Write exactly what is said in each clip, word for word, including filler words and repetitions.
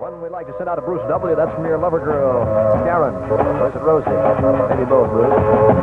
One we'd like to send out to Bruce W. That's from your lover girl, Karen. Or is it Rosie? Maybe both, Bruce.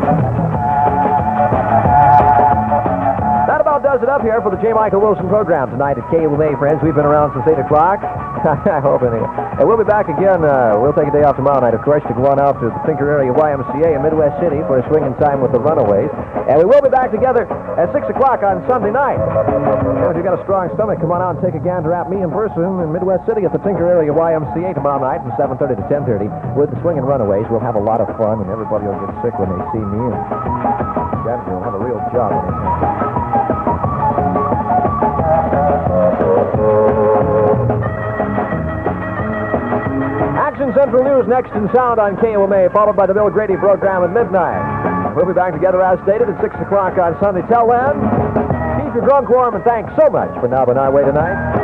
That about does it up here for the J. Michael Wilson program tonight at K U M A, friends. We've been around since eight o'clock. I hope anyway. And we'll be back again. Uh, we'll take a day off tomorrow night, of course, to go on out to the Tinker Area Y M C A in Midwest City for a swinging time with the Runaways. And we will be back together at six o'clock on Sunday night. And if you've got a strong stomach, come on out and take a gander at me in person in Midwest City at the Tinker Area Y M C A tomorrow night from seven thirty to ten thirty with the Swinging Runaways. We'll have a lot of fun, and everybody will get sick when they see me. And Gavin will have a real job on his hands. Action Central News next in sound on K U M A, followed by the Bill Grady program at midnight. We'll be back together as stated at six o'clock on Sunday. Till then, keep your drunk warm, and thanks so much for knobbing our way tonight.